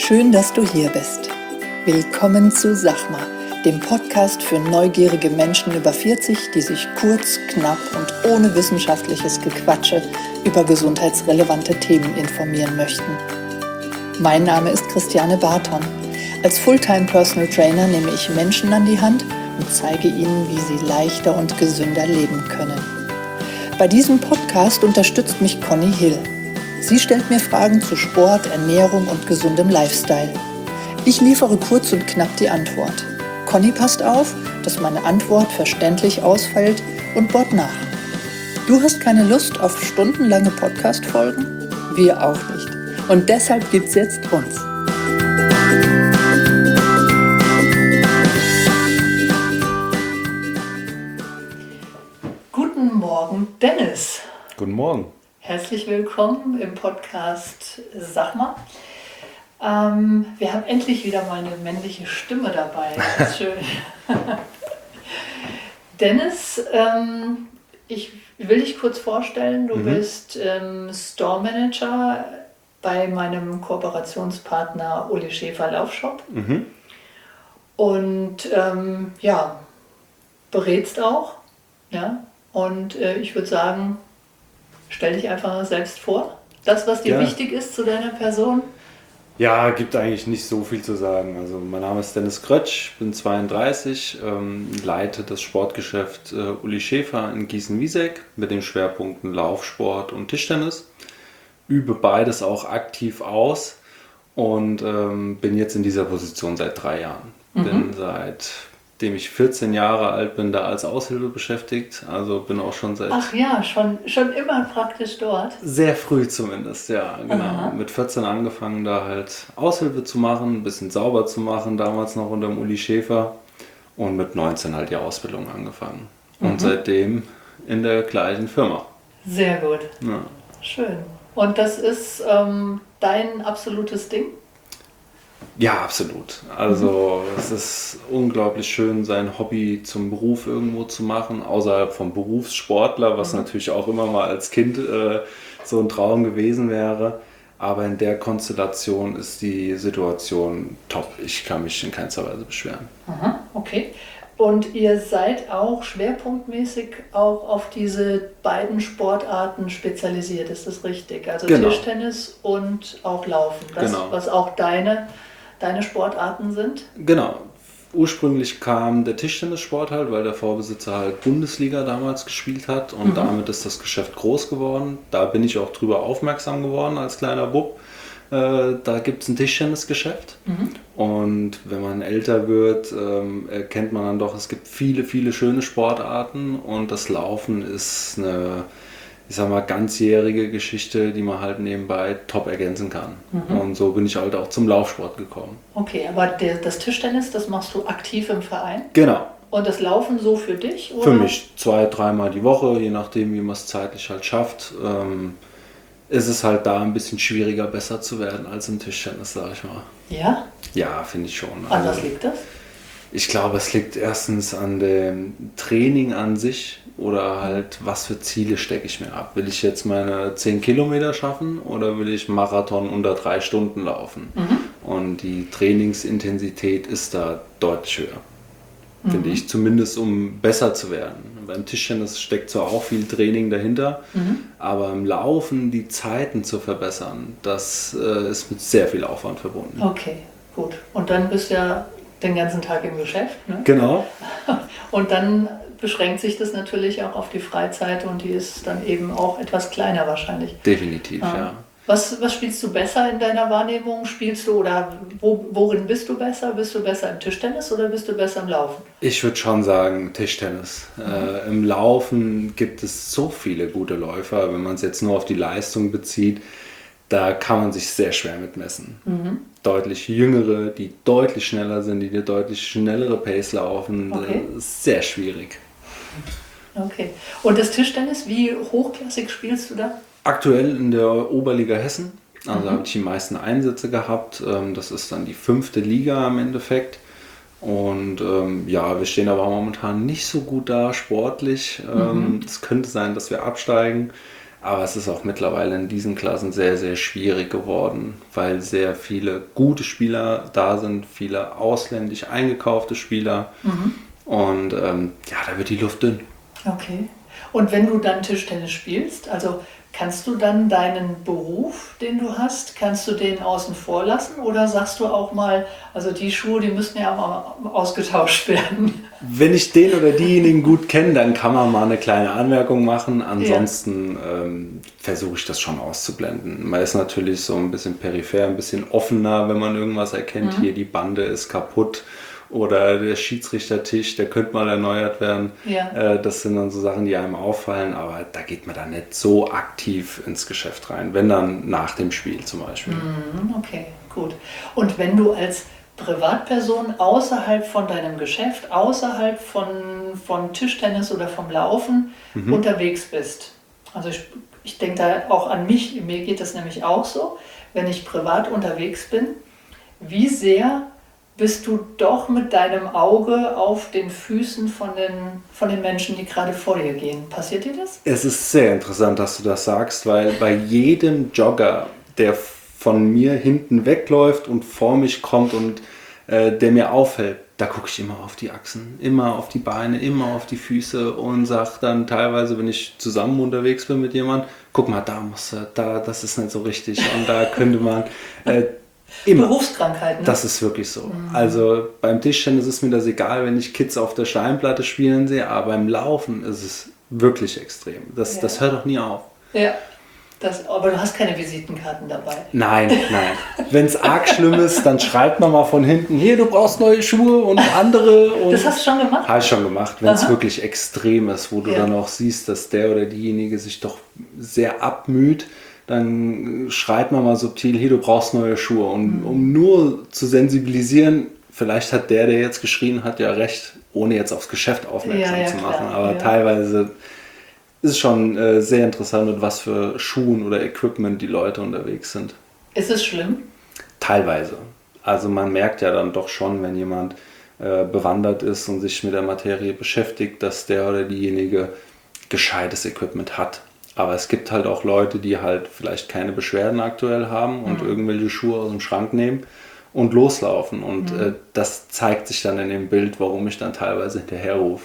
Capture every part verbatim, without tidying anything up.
Schön, dass du hier bist. Willkommen zu Sachma, dem Podcast für neugierige Menschen über vierzig, die sich kurz, knapp und ohne wissenschaftliches Gequatsche über gesundheitsrelevante Themen informieren möchten. Mein Name ist Christiane Barton. Als Fulltime Personal Trainer nehme ich Menschen an die Hand und zeige ihnen, wie sie leichter und gesünder leben können. Bei diesem Podcast unterstützt mich Conny Hill. Sie stellt mir Fragen zu Sport, Ernährung und gesundem Lifestyle. Ich liefere kurz und knapp die Antwort. Conny passt auf, dass meine Antwort verständlich ausfällt und bohrt nach. Du hast keine Lust auf stundenlange Podcast-Folgen? Wir auch nicht. Und deshalb gibt's jetzt uns. Guten Morgen, Dennis. Guten Morgen. Herzlich willkommen im Podcast Sachma. Ähm, wir haben endlich wieder mal eine männliche Stimme dabei. Das ist schön. Dennis, ähm, ich will dich kurz vorstellen. Du mhm. bist ähm, Store Manager bei meinem Kooperationspartner Uli Schäfer Laufshop. Mhm. Und ähm, ja, berätst auch. Ja? Und äh, ich würde sagen, stell dich einfach selbst vor. Das, was dir ja. wichtig ist zu deiner Person. Ja, gibt eigentlich nicht so viel zu sagen. Also mein Name ist Dennis Krötsch, bin zweiunddreißig, ähm, leite das Sportgeschäft äh, Uli Schäfer in Gießen-Wieseck mit den Schwerpunkten Laufsport und Tischtennis. Übe beides auch aktiv aus und ähm, bin jetzt in dieser Position seit drei Jahren. Mhm. Bin seit dem ich vierzehn Jahre alt bin, da als Aushilfe beschäftigt. Also bin auch schon seit... Ach ja, schon, schon immer praktisch dort? Sehr früh zumindest, ja, genau. Aha. Mit vierzehn angefangen, da halt Aushilfe zu machen, ein bisschen sauber zu machen, damals noch unter dem Uli Schäfer. Und mit neunzehn halt die Ausbildung angefangen. Und mhm. seitdem in der gleichen Firma. Sehr gut. Ja. Schön. Und das ist ähm, dein absolutes Ding? Ja, absolut. Also mhm. es ist unglaublich schön, sein Hobby zum Beruf irgendwo zu machen, außerhalb vom Berufssportler, was mhm. natürlich auch immer mal als Kind äh, so ein Traum gewesen wäre. Aber in der Konstellation ist die Situation top. Ich kann mich in keinster Weise beschweren. Aha, okay. Und ihr seid auch schwerpunktmäßig auch auf diese beiden Sportarten spezialisiert, ist das richtig? Also genau. Tischtennis und auch Laufen, das, genau. was auch deine, deine Sportarten sind? Genau. Ursprünglich kam der Tischtennissport halt, weil der Vorbesitzer halt Bundesliga damals gespielt hat und mhm. damit ist das Geschäft groß geworden. Da bin ich auch drüber aufmerksam geworden als kleiner Bub. Äh, da gibt es ein Tischtennisgeschäft mhm. und wenn man älter wird, ähm, erkennt man dann doch, es gibt viele, viele schöne Sportarten und das Laufen ist eine, ich sag mal, ganzjährige Geschichte, die man halt nebenbei top ergänzen kann. Mhm. Und so bin ich halt auch zum Laufsport gekommen. Okay, aber der, das Tischtennis, das machst du aktiv im Verein? Genau. Und das Laufen so für dich? Oder? Für mich zwei, dreimal die Woche, je nachdem, wie man es zeitlich halt schafft. Ähm, ist es halt da ein bisschen schwieriger, besser zu werden als im Tischtennis, sag ich mal. Ja? Ja, finde ich schon. An was liegt das? Ich glaube, es liegt erstens an dem Training an sich oder halt, was für Ziele stecke ich mir ab. Will ich jetzt meine zehn Kilometer schaffen oder will ich Marathon unter drei Stunden laufen? Mhm. Und die Trainingsintensität ist da deutlich höher. Mhm. Finde ich, zumindest um besser zu werden. Beim Tischtennis steckt zwar auch viel Training dahinter, mhm. aber im Laufen die Zeiten zu verbessern, das äh, ist mit sehr viel Aufwand verbunden. Okay, gut. Und dann bist du ja den ganzen Tag im Geschäft, ne? Genau. Und dann beschränkt sich das natürlich auch auf die Freizeit und die ist dann eben auch etwas kleiner wahrscheinlich. Definitiv, ah. ja. Was, was spielst du besser in deiner Wahrnehmung? Spielst du oder wo, worin bist du besser? Bist du besser im Tischtennis oder bist du besser im Laufen? Ich würde schon sagen Tischtennis. Mhm. Äh, Im Laufen gibt es so viele gute Läufer, wenn man es jetzt nur auf die Leistung bezieht, da kann man sich sehr schwer mitmessen. Mhm. Deutlich jüngere, die deutlich schneller sind, die dir deutlich schnellere Pace laufen, okay. Das ist sehr schwierig. Okay. Und das Tischtennis, wie hochklassig spielst du da? Aktuell in der Oberliga Hessen, also mhm. habe ich die meisten Einsätze gehabt. Das ist dann die fünfte Liga im Endeffekt. Und ähm, ja, wir stehen aber momentan nicht so gut da sportlich. Es mhm. könnte sein, dass wir absteigen. Aber es ist auch mittlerweile in diesen Klassen sehr, sehr schwierig geworden, weil sehr viele gute Spieler da sind, viele ausländisch eingekaufte Spieler. Mhm. Und ähm, ja, da wird die Luft dünn. Okay. Und wenn du dann Tischtennis spielst, also kannst du dann deinen Beruf, den du hast, kannst du den außen vor lassen oder sagst du auch mal, also die Schuhe, die müssen ja mal ausgetauscht werden? Wenn ich den oder diejenigen gut kenne, dann kann man mal eine kleine Anmerkung machen. Ansonsten ja. ähm, versuche ich das schon auszublenden. Man ist natürlich so ein bisschen peripher, ein bisschen offener, wenn man irgendwas erkennt. Mhm. Hier die Bande ist kaputt. Oder der Schiedsrichtertisch, der könnte mal erneuert werden. Ja. Äh, das sind dann so Sachen, die einem auffallen, aber da geht man dann nicht so aktiv ins Geschäft rein, wenn dann nach dem Spiel zum Beispiel. Okay, gut. Und wenn du als Privatperson außerhalb von deinem Geschäft, außerhalb von, von Tischtennis oder vom Laufen mhm. unterwegs bist, also ich, ich denke da auch an mich, mir geht das nämlich auch so, wenn ich privat unterwegs bin, wie sehr bist du doch mit deinem Auge auf den Füßen von den, von den Menschen, die gerade vor dir gehen. Passiert dir das? Es ist sehr interessant, dass du das sagst, weil bei jedem Jogger, der von mir hinten wegläuft und vor mich kommt und äh, der mir auffällt, da gucke ich immer auf die Achsen, immer auf die Beine, immer auf die Füße und sage dann teilweise, wenn ich zusammen unterwegs bin mit jemandem, guck mal, da muss er, da, das ist nicht so richtig und da könnte man... Äh, Immer. Berufskrankheiten. Das ist wirklich so. Mhm. Also beim Tischtennis ist mir das egal, wenn ich Kids auf der Steinplatte spielen sehe, aber beim Laufen ist es wirklich extrem. Das, ja. das hört doch nie auf. Ja, das, aber du hast keine Visitenkarten dabei. Nein, nein. Wenn es arg schlimm ist, dann schreibt man mal von hinten, hier, du brauchst neue Schuhe und andere. Und das hast du schon gemacht? Habe ich schon gemacht, wenn es wirklich extrem ist, wo du ja. dann auch siehst, dass der oder diejenige sich doch sehr abmüht. Dann schreibt man mal subtil, hier, du brauchst neue Schuhe. Und mhm. um nur zu sensibilisieren, vielleicht hat der, der jetzt geschrien hat, ja recht, ohne jetzt aufs Geschäft aufmerksam ja, ja, zu machen. Klar. Aber ja. teilweise ist es schon äh, sehr interessant, mit was für Schuhen oder Equipment die Leute unterwegs sind. Ist es schlimm? Teilweise. Also man merkt ja dann doch schon, wenn jemand äh, bewandert ist und sich mit der Materie beschäftigt, dass der oder diejenige gescheites Equipment hat. Aber es gibt halt auch Leute, die halt vielleicht keine Beschwerden aktuell haben und mhm. irgendwelche Schuhe aus dem Schrank nehmen und loslaufen. Und mhm. äh, das zeigt sich dann in dem Bild, warum ich dann teilweise hinterher rufe.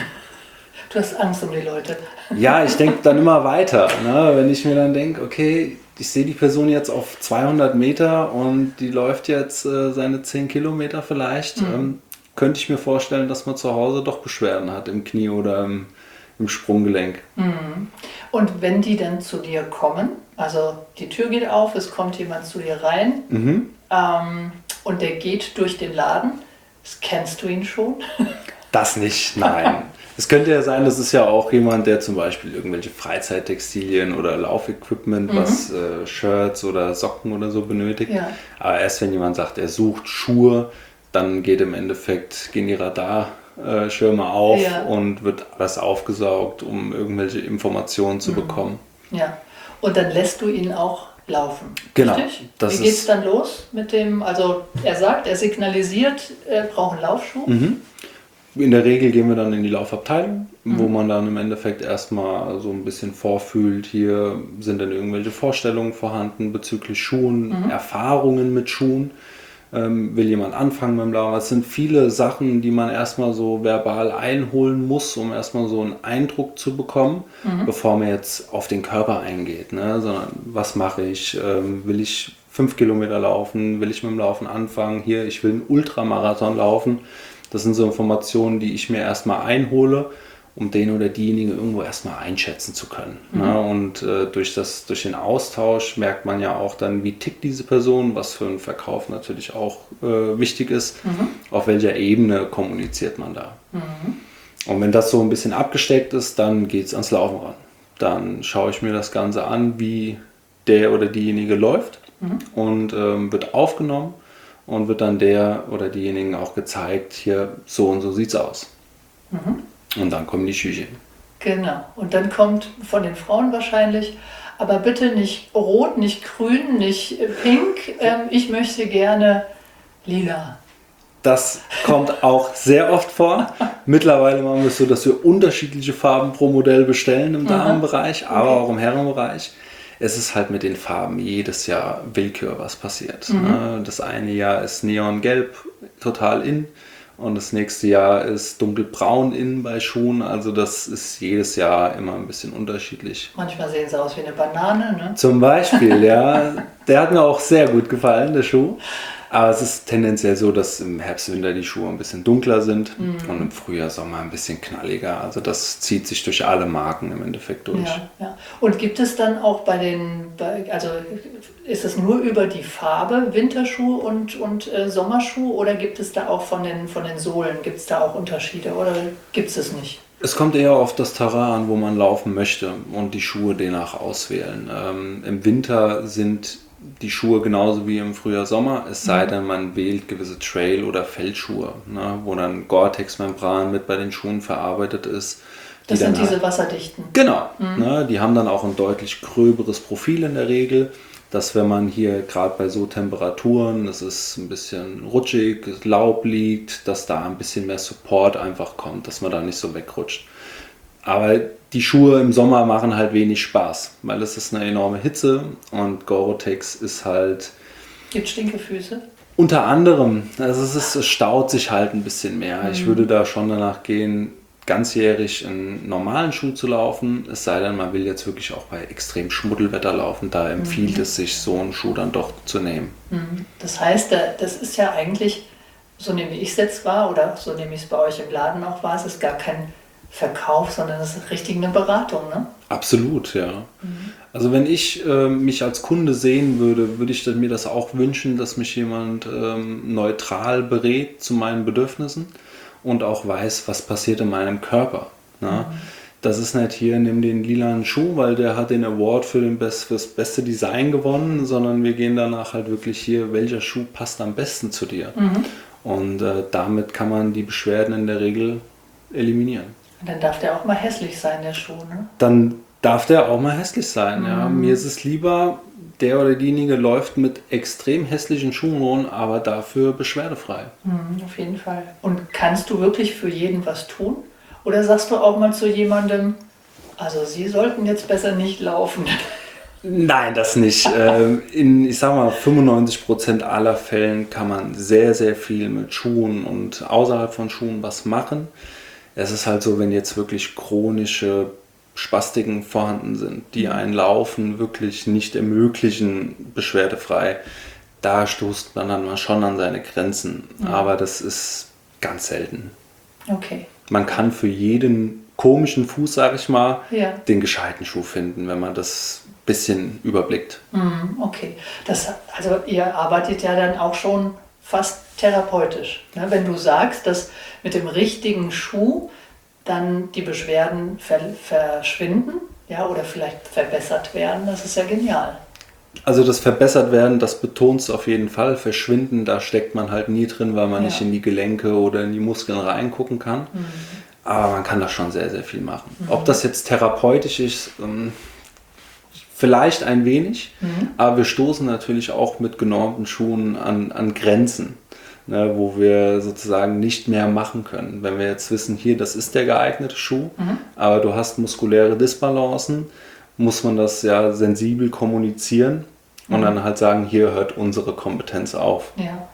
Du hast Angst um die Leute. Ja, ich denke dann immer weiter. Ne? Wenn ich mir dann denke, okay, ich sehe die Person jetzt auf zweihundert Meter und die läuft jetzt äh, seine zehn Kilometer vielleicht, mhm. ähm, könnte ich mir vorstellen, dass man zu Hause doch Beschwerden hat im Knie oder im im Sprunggelenk. Und wenn die dann zu dir kommen, also die Tür geht auf, es kommt jemand zu dir rein mhm. ähm, und der geht durch den Laden, kennst du ihn schon? Das nicht, nein. Es könnte ja sein, das ist ja auch jemand, der zum Beispiel irgendwelche Freizeittextilien oder Laufequipment, mhm. was äh, Shirts oder Socken oder so benötigt. Ja. Aber erst wenn jemand sagt, er sucht Schuhe, dann geht im Endeffekt, gehen die Radar Äh, Schirme auf ja. und wird alles aufgesaugt, um irgendwelche Informationen zu mhm. bekommen. Ja, und dann lässt du ihn auch laufen. Genau. Richtig? Wie geht es dann los mit dem, also er sagt, er signalisiert, er braucht einen Laufschuh? Mhm. In der Regel gehen wir dann in die Laufabteilung, mhm. wo man dann im Endeffekt erstmal so ein bisschen vorfühlt, hier sind dann irgendwelche Vorstellungen vorhanden bezüglich Schuhen, mhm. Erfahrungen mit Schuhen. Ähm, will jemand anfangen mit dem Laufen? Es sind viele Sachen, die man erstmal so verbal einholen muss, um erstmal so einen Eindruck zu bekommen, mhm. bevor man jetzt auf den Körper eingeht. Ne? Sondern was mache ich? Ähm, will ich fünf Kilometer laufen? Will ich mit dem Laufen anfangen? Hier, ich will einen Ultramarathon laufen. Das sind so Informationen, die ich mir erstmal einhole, um den oder diejenige irgendwo erstmal einschätzen zu können. Mhm. Ne? Und äh, durch, das, durch den Austausch merkt man ja auch dann, wie tickt diese Person, was für einen Verkauf natürlich auch äh, wichtig ist, mhm. auf welcher Ebene kommuniziert man da. Mhm. Und wenn das so ein bisschen abgesteckt ist, dann geht es ans Laufen ran. Dann schaue ich mir das Ganze an, wie der oder diejenige läuft mhm. und ähm, wird aufgenommen und wird dann der oder diejenigen auch gezeigt, hier so und so sieht's aus. Mhm. Und dann kommen die Schüchen. Genau. Und dann kommt von den Frauen wahrscheinlich, aber bitte nicht rot, nicht grün, nicht pink. Ähm, ich möchte gerne lila. Das kommt auch sehr oft vor. Mittlerweile machen wir es so, dass wir unterschiedliche Farben pro Modell bestellen im Damenbereich, aber okay. auch im Herrenbereich. Es ist halt mit den Farben jedes Jahr Willkür, was passiert. Mhm. Das eine Jahr ist Neongelb total in und das nächste Jahr ist dunkelbraun in bei Schuhen. Also das ist jedes Jahr immer ein bisschen unterschiedlich. Manchmal sehen sie aus wie eine Banane, ne? Zum Beispiel, ja. Der hat mir auch sehr gut gefallen, der Schuh. Aber es ist tendenziell so, dass im Herbst, Winter die Schuhe ein bisschen dunkler sind mhm. und im Frühjahr, Sommer ein bisschen knalliger. Also das zieht sich durch alle Marken im Endeffekt durch. Ja, ja. Und gibt es dann auch bei den, bei, also ist es nur über die Farbe Winterschuh und, und äh, Sommerschuh oder gibt es da auch von den, von den Sohlen, gibt es da auch Unterschiede oder gibt es es nicht? Es kommt eher auf das Terrain an, wo man laufen möchte und die Schuhe demnach auswählen. Ähm, im Winter sind die Schuhe genauso wie im Frühjahr, Sommer, es sei denn, man wählt gewisse Trail- oder Feldschuhe, ne, wo dann Gore-Tex-Membran mit bei den Schuhen verarbeitet ist. Das die sind diese halt, wasserdichten. Genau, mhm. ne, die haben dann auch ein deutlich gröberes Profil in der Regel, dass wenn man hier gerade bei so Temperaturen, es ist ein bisschen rutschig, Laub liegt, dass da ein bisschen mehr Support einfach kommt, dass man da nicht so wegrutscht. Aber die Schuhe im Sommer machen halt wenig Spaß, weil es ist eine enorme Hitze und Gore-Tex ist halt... Gibt Stinkefüße? Unter anderem, also es, ist, es staut sich halt ein bisschen mehr. Mhm. Ich würde da schon danach gehen, ganzjährig einen normalen Schuh zu laufen, es sei denn, man will jetzt wirklich auch bei extrem Schmuddelwetter laufen, da empfiehlt mhm. es sich, so einen Schuh dann doch zu nehmen. Mhm. Das heißt, das ist ja eigentlich, so nehme ich es jetzt wahr oder so nehme ich es bei euch im Laden auch wahr, es ist gar kein Verkauf, sondern das ist richtig eine Beratung, ne? Absolut, ja. Mhm. Also wenn ich äh, mich als Kunde sehen würde, würde ich mir das auch wünschen, dass mich jemand ähm, neutral berät zu meinen Bedürfnissen und auch weiß, was passiert in meinem Körper. Ne? Mhm. Das ist nicht hier, nimm den lilanen Schuh, weil der hat den Award für, den Best, für das beste Design gewonnen, sondern wir gehen danach halt wirklich hier, welcher Schuh passt am besten zu dir. Mhm. Und äh, damit kann man die Beschwerden in der Regel eliminieren. Und dann darf der auch mal hässlich sein, der Schuh, ne? Dann darf der auch mal hässlich sein, mhm. ja. Mir ist es lieber, der oder diejenige läuft mit extrem hässlichen Schuhen rum, aber dafür beschwerdefrei. Mhm, auf jeden Fall. Und kannst du wirklich für jeden was tun? Oder sagst du auch mal zu jemandem, also Sie sollten jetzt besser nicht laufen? Nein, das nicht. In, ich sag mal, fünfundneunzig Prozent aller Fällen kann man sehr, sehr viel mit Schuhen und außerhalb von Schuhen was machen. Es ist halt so, wenn jetzt wirklich chronische Spastiken vorhanden sind, die ein Laufen wirklich nicht ermöglichen, beschwerdefrei, da stoßt man dann mal schon an seine Grenzen. Ja. Aber das ist ganz selten. Okay. Man kann für jeden komischen Fuß, sage ich mal, ja. den gescheiten Schuh finden, wenn man das ein bisschen überblickt. Okay. Das, also ihr arbeitet ja dann auch schon fast therapeutisch. Ne? Wenn du sagst, dass mit dem richtigen Schuh dann die Beschwerden ver- verschwinden, ja, oder vielleicht verbessert werden, das ist ja genial. Also das verbessert werden, das betonst du auf jeden Fall. Verschwinden, da steckt man halt nie drin, weil man ja. nicht in die Gelenke oder in die Muskeln reingucken kann. Mhm. Aber man kann da schon sehr, sehr viel machen. Mhm. Ob das jetzt therapeutisch ist, ähm, vielleicht ein wenig, mhm. aber wir stoßen natürlich auch mit genormten Schuhen an, an Grenzen, ne, wo wir sozusagen nicht mehr machen können. Wenn wir jetzt wissen, hier, das ist der geeignete Schuh, mhm. aber du hast muskuläre Disbalancen, muss man das ja sensibel kommunizieren und mhm. dann halt sagen, hier hört unsere Kompetenz auf. Ja,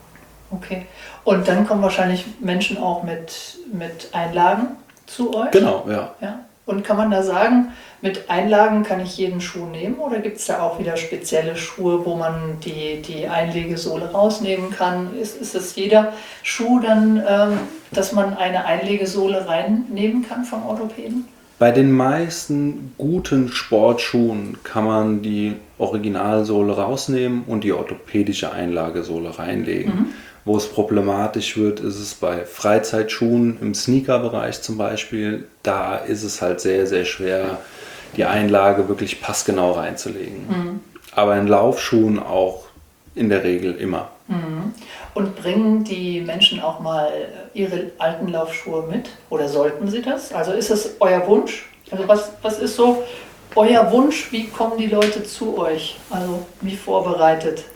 okay. Und dann kommen wahrscheinlich Menschen auch mit, mit Einlagen zu euch? Genau, ja. ja. Und kann man da sagen, mit Einlagen kann ich jeden Schuh nehmen oder gibt es da auch wieder spezielle Schuhe, wo man die, die Einlegesohle rausnehmen kann? Ist, ist es jeder Schuh dann, ähm, dass man eine Einlegesohle reinnehmen kann vom Orthopäden? Bei den meisten guten Sportschuhen kann man die Originalsohle rausnehmen und die orthopädische Einlagesohle reinlegen. Mhm. Wo es problematisch wird, ist es bei Freizeitschuhen im Sneaker-Bereich zum Beispiel. Da ist es halt sehr, sehr schwer, die Einlage wirklich passgenau reinzulegen. Mhm. Aber in Laufschuhen auch in der Regel immer. Mhm. Und bringen die Menschen auch mal ihre alten Laufschuhe mit? Oder sollten sie das? Also ist es euer Wunsch? Also was, was ist so euer Wunsch? Wie kommen die Leute zu euch? Also wie vorbereitet?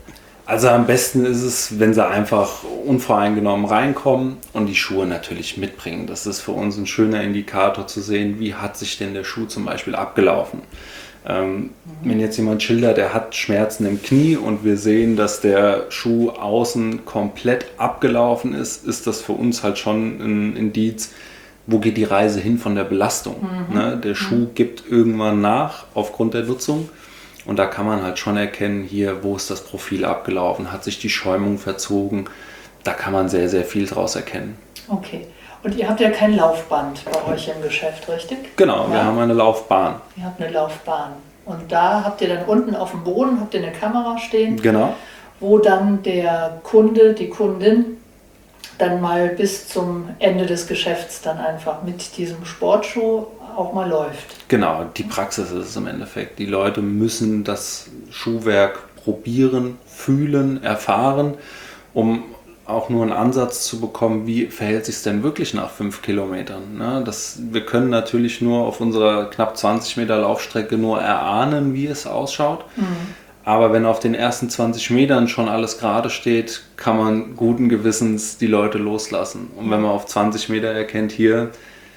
Also am besten ist es, wenn sie einfach unvoreingenommen reinkommen und die Schuhe natürlich mitbringen. Das ist für uns ein schöner Indikator zu sehen, wie hat sich denn der Schuh zum Beispiel abgelaufen. Ähm, mhm. Wenn jetzt jemand schildert, der hat Schmerzen im Knie und wir sehen, dass der Schuh außen komplett abgelaufen ist, ist das für uns halt schon ein Indiz, wo geht die Reise hin von der Belastung. Mhm. Ne? Der Schuh mhm. gibt irgendwann nach aufgrund der Nutzung. Und da kann man halt schon erkennen, hier, wo ist das Profil abgelaufen, hat sich die Schäumung verzogen. Da kann man sehr, sehr viel draus erkennen. Okay. Und ihr habt ja kein Laufband bei euch im Geschäft, richtig? Genau, ja? wir haben eine Laufbahn. Ihr habt eine Laufbahn. Und da habt ihr dann unten auf dem Boden habt ihr eine Kamera stehen, genau. wo dann der Kunde, die Kundin dann mal bis zum Ende des Geschäfts dann einfach mit diesem Sportschuh auch mal läuft. Genau, die Praxis ist es im Endeffekt. Die Leute müssen das Schuhwerk probieren, fühlen, erfahren, um auch nur einen Ansatz zu bekommen, wie verhält sich es denn wirklich nach fünf Kilometern. Ne? Das, wir können natürlich nur auf unserer knapp zwanzig Meter Laufstrecke nur erahnen, wie es ausschaut. Mhm. Aber wenn auf den ersten zwanzig Metern schon alles gerade steht, kann man guten Gewissens die Leute loslassen. Und wenn man auf zwanzig Meter erkennt, hier,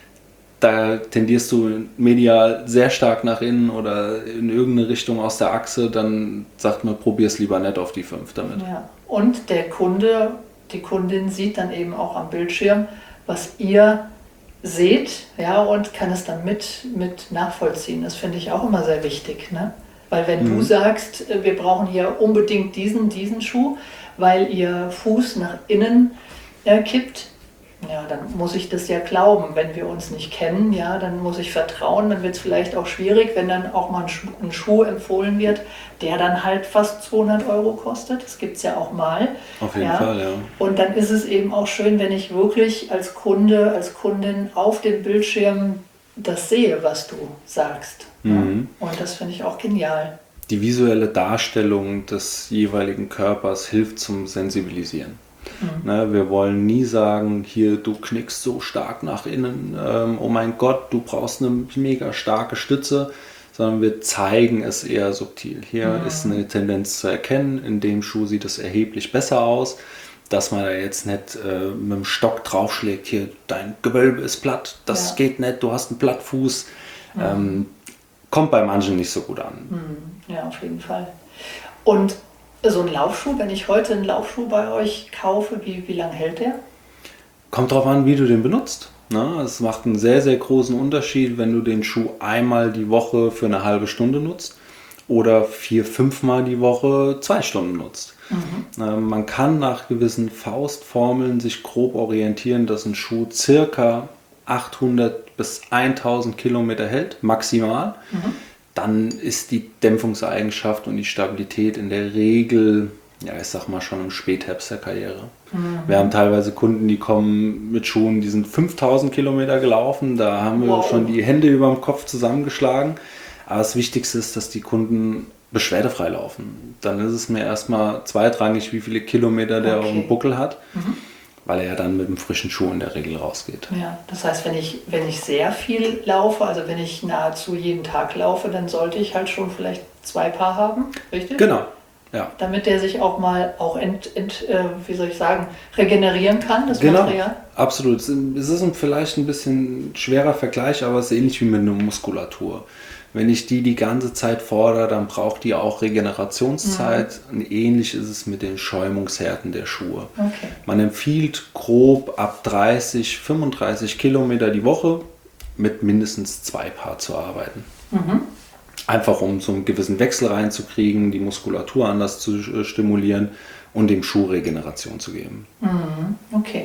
da tendierst du medial sehr stark nach innen oder in irgendeine Richtung aus der Achse, dann sagt man, probier es lieber nicht auf die fünf damit. Ja. Und der Kunde, die Kundin sieht dann eben auch am Bildschirm, was ihr seht, ja, und kann es dann mit, mit nachvollziehen. Das finde ich auch immer sehr wichtig, ne? Weil wenn mhm. du sagst, wir brauchen hier unbedingt diesen, diesen Schuh, weil ihr Fuß nach innen äh, kippt, ja, dann muss ich das ja glauben. Wenn wir uns nicht kennen, ja, dann muss ich vertrauen. Dann wird es vielleicht auch schwierig, wenn dann auch mal ein Schuh, ein Schuh empfohlen wird, der dann halt fast zweihundert Euro kostet. Das gibt es ja auch mal. Auf jeden ja. Fall, ja. Und dann ist es eben auch schön, wenn ich wirklich als Kunde, als Kundin auf dem Bildschirm das sehe, was du sagst. Mhm. Ja. Und das finde ich auch genial. Die visuelle Darstellung des jeweiligen Körpers hilft zum Sensibilisieren. Mhm. Ne, wir wollen nie sagen, hier, du knickst so stark nach innen, ähm, oh mein Gott, du brauchst eine mega starke Stütze, sondern wir zeigen es eher subtil. Hier mhm. ist eine Tendenz zu erkennen, in dem Schuh sieht es erheblich besser aus, dass man da jetzt nicht äh, mit dem Stock draufschlägt, hier, dein Gewölbe ist platt, das ja. geht nicht, du hast einen Plattfuß. Mhm. Ähm, kommt bei manchen nicht so gut an. Mhm. Ja, auf jeden Fall. Und so ein Laufschuh, wenn ich heute einen Laufschuh bei euch kaufe, wie, wie lange hält der? Kommt drauf an, wie du den benutzt. Ne? Es macht einen sehr, sehr großen Unterschied, wenn du den Schuh einmal die Woche für eine halbe Stunde nutzt oder vier, fünfmal die Woche zwei Stunden nutzt. Mhm. Äh, man kann nach gewissen Faustformeln sich grob orientieren, dass ein Schuh circa achthundert bis tausend Kilometer hält, maximal. Mhm. Dann ist die Dämpfungseigenschaft und die Stabilität in der Regel, ja, ich sag mal schon im Spätherbst der Karriere. Mhm. Wir haben teilweise Kunden, die kommen mit Schuhen, die sind fünftausend Kilometer gelaufen, da haben wir wow. schon die Hände über dem Kopf zusammengeschlagen. Aber das Wichtigste ist, dass die Kunden beschwerdefrei laufen. Dann ist es mir erstmal zweitrangig, wie viele Kilometer der okay. auf dem Buckel hat. Mhm. Weil er ja dann mit einem frischen Schuh in der Regel rausgeht. Ja, das heißt, wenn ich, wenn ich sehr viel laufe, also wenn ich nahezu jeden Tag laufe, dann sollte ich halt schon vielleicht zwei Paar haben, richtig? Genau, ja. Damit der sich auch mal, auch ent, ent, äh, wie soll ich sagen, regenerieren kann, das genau, Material? Absolut. Es ist ein, vielleicht ein bisschen schwerer Vergleich, aber es ist ähnlich wie mit einer Muskulatur. Wenn ich die die ganze Zeit fordere, dann braucht die auch Regenerationszeit. Mhm. Und ähnlich ist es mit den Schäumungshärten der Schuhe. Okay. Man empfiehlt grob ab dreißig, fünfunddreißig Kilometer die Woche mit mindestens zwei Paar zu arbeiten. Mhm. Einfach um so einen gewissen Wechsel reinzukriegen, die Muskulatur anders zu äh, stimulieren und dem Schuh Regeneration zu geben. Mhm. Okay.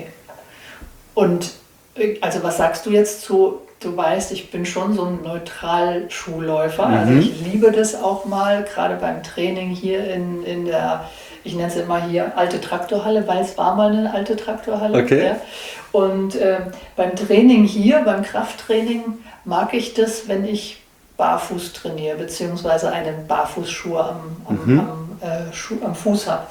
Und also was sagst du jetzt zu... Du weißt, ich bin schon so ein Neutral-Schuhläufer. Mhm. Also ich liebe das auch mal, gerade beim Training hier in, in der, ich nenne es immer hier alte Traktorhalle, weil es war mal eine alte Traktorhalle. Okay. Ja. Und äh, beim Training hier, beim Krafttraining, mag ich das, wenn ich barfuß trainiere, beziehungsweise einen Barfußschuh am, am, mhm. am, äh, Schuh, am Fuß habe.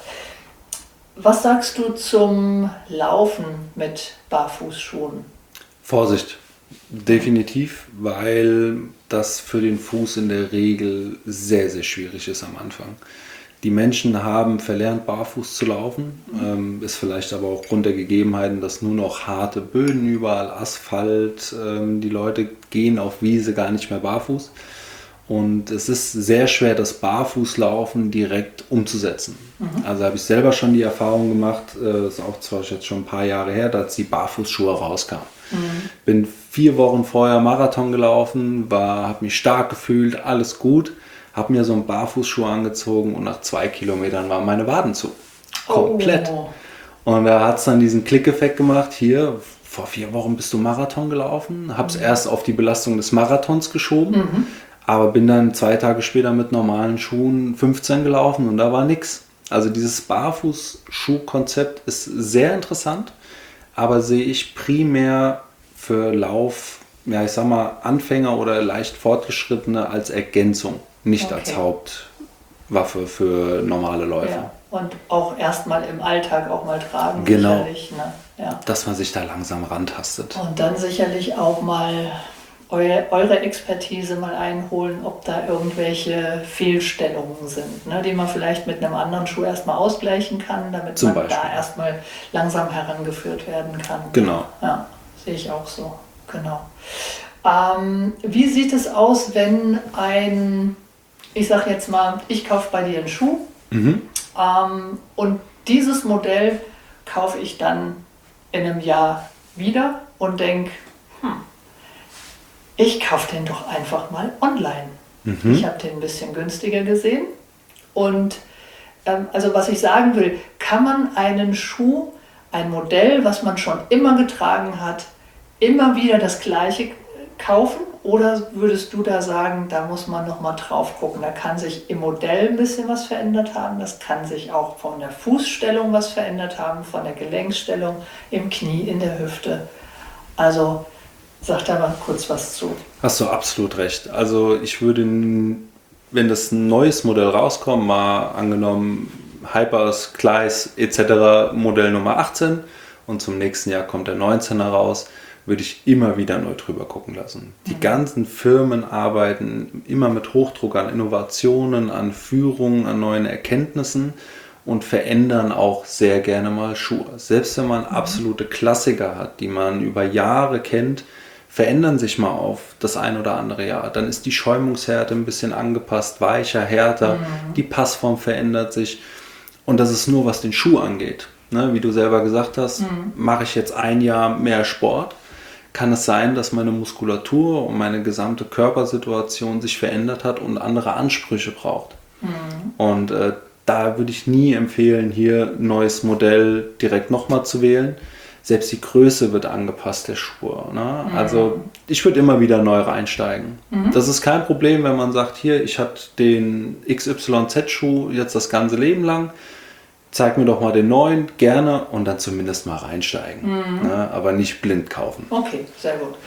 Was sagst du zum Laufen mit Barfußschuhen? Vorsicht. Definitiv, weil das für den Fuß in der Regel sehr, sehr schwierig ist am Anfang. Die Menschen haben verlernt, barfuß zu laufen. Ähm, ist vielleicht aber auch Grund der Gegebenheiten, dass nur noch harte Böden überall, Asphalt, ähm, die Leute gehen auf Wiese gar nicht mehr barfuß. Und es ist sehr schwer, das Barfußlaufen direkt umzusetzen. Mhm. Also habe ich selber schon die Erfahrung gemacht, äh, ist auch zwar jetzt schon ein paar Jahre her, dass die Barfußschuhe rauskamen. Mhm. Bin vier Wochen vorher Marathon gelaufen, habe mich stark gefühlt, alles gut. Habe mir so einen Barfußschuh angezogen und nach zwei Kilometern waren meine Waden zu. Komplett. Oh. Und da hat es dann diesen Klickeffekt gemacht. Hier, vor vier Wochen bist du Marathon gelaufen. Habe es mhm. erst auf die Belastung des Marathons geschoben. Mhm. Aber bin dann zwei Tage später mit normalen Schuhen fünfzehn gelaufen und da war nichts. Also dieses Barfußschuhkonzept ist sehr interessant. Aber sehe ich primär für Lauf, ja ich sag mal Anfänger oder leicht Fortgeschrittene als Ergänzung. Nicht okay. als Hauptwaffe für normale Läufer. Ja. Und auch erstmal im Alltag auch mal tragen. Genau. Sicherlich, ne? Ja. Dass man sich da langsam rantastet. Und dann sicherlich auch mal eu- eure Expertise mal einholen, ob da irgendwelche Fehlstellungen sind, ne? Die man vielleicht mit einem anderen Schuh erstmal ausgleichen kann, damit Zum man Beispiel. da erstmal langsam herangeführt werden kann. Genau. Ja, sehe ich auch so. Genau. Ähm, wie sieht es aus, wenn ein Ich sage jetzt mal, ich kaufe bei dir einen Schuh mhm. ähm, und dieses Modell kaufe ich dann in einem Jahr wieder und denke, hm, ich kaufe den doch einfach mal online. Mhm. Ich habe den ein bisschen günstiger gesehen und ähm, also was ich sagen will, kann man einen Schuh, ein Modell, was man schon immer getragen hat, immer wieder das gleiche kaufen? Oder würdest du da sagen, da muss man noch mal drauf gucken? Da kann sich im Modell ein bisschen was verändert haben. Das kann sich auch von der Fußstellung was verändert haben, von der Gelenkstellung, im Knie, in der Hüfte. Also sag da mal kurz was zu. Hast du absolut recht. Also ich würde, wenn das ein neues Modell rauskommt, mal angenommen Hypers, Gleis et cetera Modell Nummer achtzehn und zum nächsten Jahr kommt der neunzehner raus, würde ich immer wieder neu drüber gucken lassen. Die mhm. ganzen Firmen arbeiten immer mit Hochdruck an Innovationen, an Führungen, an neuen Erkenntnissen und verändern auch sehr gerne mal Schuhe. Selbst wenn man mhm. absolute Klassiker hat, die man über Jahre kennt, verändern sich mal auf das ein oder andere Jahr. Dann ist die Schäumungshärte ein bisschen angepasst, weicher, härter, mhm. die Passform verändert sich und das ist nur, was den Schuh angeht. Ne, wie du selber gesagt hast, mhm. mache ich jetzt ein Jahr mehr Sport, kann es sein, dass meine Muskulatur und meine gesamte Körpersituation sich verändert hat und andere Ansprüche braucht. Mhm. Und äh, da würde ich nie empfehlen, hier ein neues Modell direkt nochmal zu wählen. Selbst die Größe wird angepasst der Schuhe. Ne? Mhm. Also ich würde immer wieder neu reinsteigen. Mhm. Das ist kein Problem, wenn man sagt, hier, ich hatte den X Y Z-Schuh jetzt das ganze Leben lang. Zeig mir doch mal den neuen, gerne, und dann zumindest mal reinsteigen. Mhm. Ne? Aber nicht blind kaufen. Okay, sehr gut.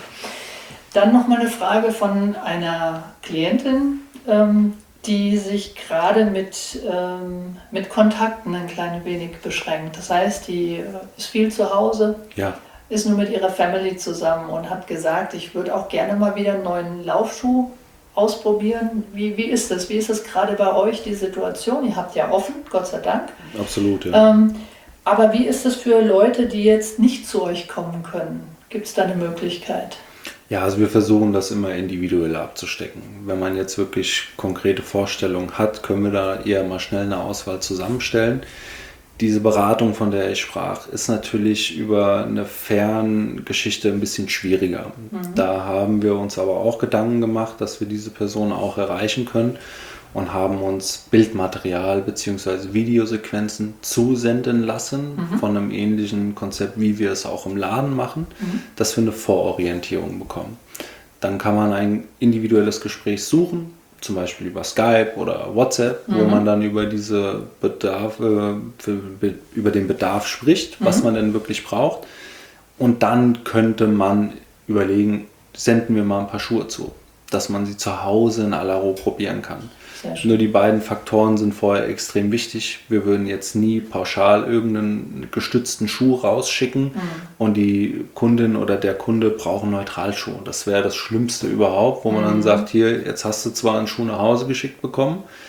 Dann noch mal eine Frage von einer Klientin, ähm, die sich gerade mit, ähm, mit Kontakten ein klein wenig beschränkt. Das heißt, die ist viel zu Hause, ja. ist nur mit ihrer Family zusammen und hat gesagt, ich würde auch gerne mal wieder einen neuen Laufschuh ausprobieren. Wie, wie ist das? Wie ist das gerade bei euch, die Situation? Ihr habt ja offen, Gott sei Dank. Absolut, ja. Ähm, aber wie ist das für Leute, die jetzt nicht zu euch kommen können? Gibt es da eine Möglichkeit? Ja, also wir versuchen das immer individuell abzustecken. Wenn man jetzt wirklich konkrete Vorstellungen hat, können wir da eher mal schnell eine Auswahl zusammenstellen. Diese Beratung, von der ich sprach, ist natürlich über eine Ferngeschichte ein bisschen schwieriger. Mhm. Da haben wir uns aber auch Gedanken gemacht, dass wir diese Person auch erreichen können und haben uns Bildmaterial bzw. Videosequenzen zusenden lassen mhm. von einem ähnlichen Konzept, wie wir es auch im Laden machen, mhm. dass wir eine Vororientierung bekommen. Dann kann man ein individuelles Gespräch suchen, zum Beispiel über Skype oder WhatsApp, mhm. wo man dann über diese Bedarfe, für, über den Bedarf spricht, mhm. was man denn wirklich braucht. Und dann könnte man überlegen, senden wir mal ein paar Schuhe zu, dass man sie zu Hause in aller Ruhe probieren kann. Nur die beiden Faktoren sind vorher extrem wichtig. Wir würden jetzt nie pauschal irgendeinen gestützten Schuh rausschicken mhm. und die Kundin oder der Kunde brauchen Neutralschuhe. Das wäre das Schlimmste überhaupt, wo man mhm. dann sagt, hier, jetzt hast du zwar einen Schuh nach Hause geschickt bekommen,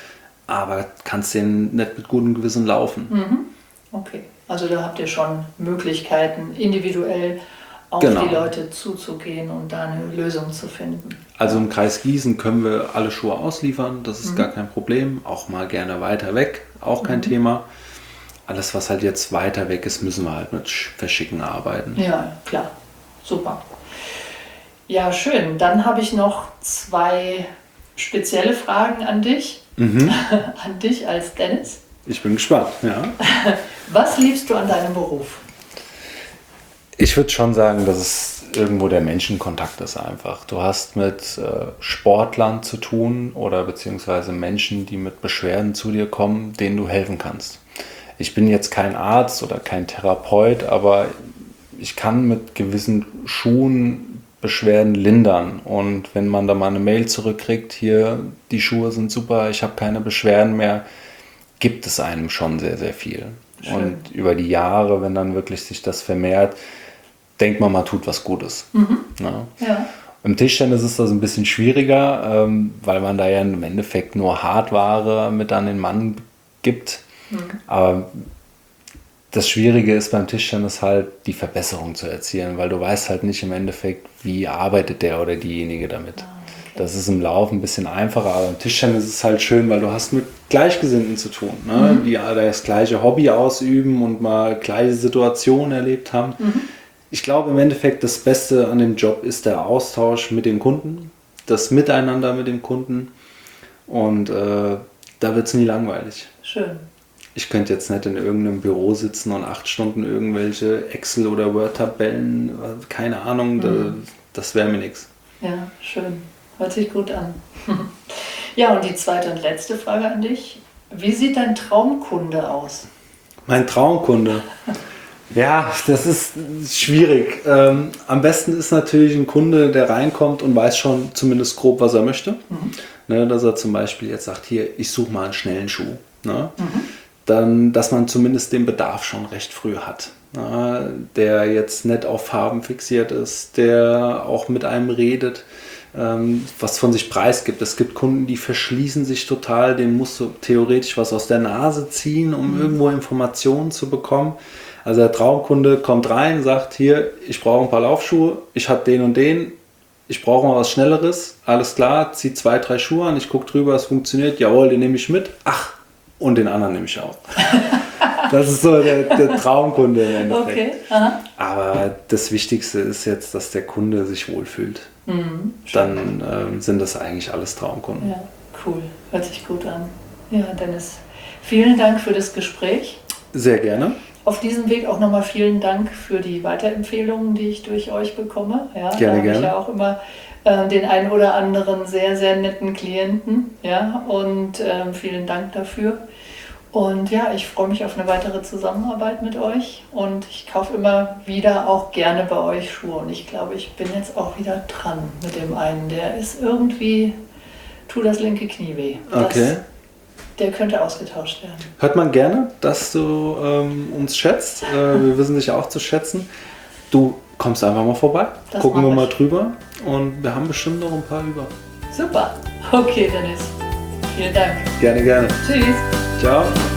aber kannst den nicht mit gutem Gewissen laufen. Mhm. Okay, also da habt ihr schon Möglichkeiten, individuell auf Genau. die Leute zuzugehen und da eine Lösung zu finden. Also im Kreis Gießen können wir alle Schuhe ausliefern, das ist Mhm. gar kein Problem. Auch mal gerne weiter weg, auch kein Mhm. Thema. Alles, was halt jetzt weiter weg ist, müssen wir halt mit Verschicken arbeiten. Ja, klar. Super. Ja, schön. Dann habe ich noch zwei spezielle Fragen an dich. Mhm. An dich als Dennis. Ich bin gespannt, ja. Was liebst du an deinem Beruf? Ich würde schon sagen, dass es irgendwo der Menschenkontakt ist einfach. Du hast mit äh, Sportlern zu tun oder beziehungsweise Menschen, die mit Beschwerden zu dir kommen, denen du helfen kannst. Ich bin jetzt kein Arzt oder kein Therapeut, aber ich kann mit gewissen Schuhen Beschwerden lindern. Und wenn man da mal eine Mail zurückkriegt, hier, die Schuhe sind super, ich habe keine Beschwerden mehr, gibt es einem schon sehr, sehr viel. Schön. Und über die Jahre, wenn dann wirklich sich das vermehrt, denkt man, man tut was Gutes. Mhm. Ja. Ja. Im Tischtennis ist das ein bisschen schwieriger, ähm, weil man da ja im Endeffekt nur Hartware mit an den Mann gibt. Mhm. Aber das Schwierige ist beim Tischtennis halt, die Verbesserung zu erzielen, weil du weißt halt nicht im Endeffekt, wie arbeitet der oder diejenige damit. Ah, okay. Das ist im Laufen ein bisschen einfacher, aber im Tischtennis ist es halt schön, weil du hast mit Gleichgesinnten zu tun, ne? Mhm. Die alle das gleiche Hobby ausüben und mal gleiche Situationen erlebt haben. Mhm. Ich glaube im Endeffekt, das Beste an dem Job ist der Austausch mit dem Kunden, das Miteinander mit dem Kunden und äh, da wird es nie langweilig. Schön. Ich könnte jetzt nicht in irgendeinem Büro sitzen und acht Stunden irgendwelche Excel- oder Word-Tabellen, keine Ahnung, Mhm. da, das wäre mir nichts. Ja, schön. Hört sich gut an. Ja, und die zweite und letzte Frage an dich. Wie sieht dein Traumkunde aus? Mein Traumkunde. Ja, das ist schwierig. Ähm, am besten ist natürlich ein Kunde, der reinkommt und weiß schon zumindest grob, was er möchte. Mhm. Ne, dass er zum Beispiel jetzt sagt, hier, ich suche mal einen schnellen Schuh. Ne? Mhm. Dann, dass man zumindest den Bedarf schon recht früh hat. Ne? Der jetzt nicht auf Farben fixiert ist, der auch mit einem redet, ähm, was von sich preisgibt. Es gibt Kunden, die verschließen sich total, denen musst du theoretisch was aus der Nase ziehen, um Mhm. irgendwo Informationen zu bekommen. Also der Traumkunde kommt rein, sagt, hier, ich brauche ein paar Laufschuhe, ich habe den und den, ich brauche mal was Schnelleres, alles klar, zieht zwei, drei Schuhe an, ich gucke drüber, es funktioniert, jawohl, den nehme ich mit, ach, und den anderen nehme ich auch. Das ist so der, der Traumkunde im Endeffekt. Okay. Aha. Aber das Wichtigste ist jetzt, dass der Kunde sich wohlfühlt. Mhm. Dann ähm, sind das eigentlich alles Traumkunden. Ja, cool. Hört sich gut an. Ja, Dennis, vielen Dank für das Gespräch. Sehr gerne. Auf diesem Weg auch nochmal vielen Dank für die Weiterempfehlungen, die ich durch euch bekomme. Ja, Gerne, da habe gerne. ich ja auch immer äh, den einen oder anderen sehr, sehr netten Klienten. Ja, und ähm, vielen Dank dafür. Und ja, ich freue mich auf eine weitere Zusammenarbeit mit euch. Und ich kaufe immer wieder auch gerne bei euch Schuhe. Und ich glaube, ich bin jetzt auch wieder dran mit dem einen. Der ist irgendwie, tut das linke Knie weh. Das, Okay. Der könnte ausgetauscht werden. Hört man gerne, dass du ähm, uns schätzt. Äh, wir wissen dich auch zu schätzen. Du kommst einfach mal vorbei. Das Gucken mach wir mal ich. drüber. Und wir haben bestimmt noch ein paar über. Super. Okay, Dennis. Vielen Dank. Gerne, gerne. Tschüss. Ciao.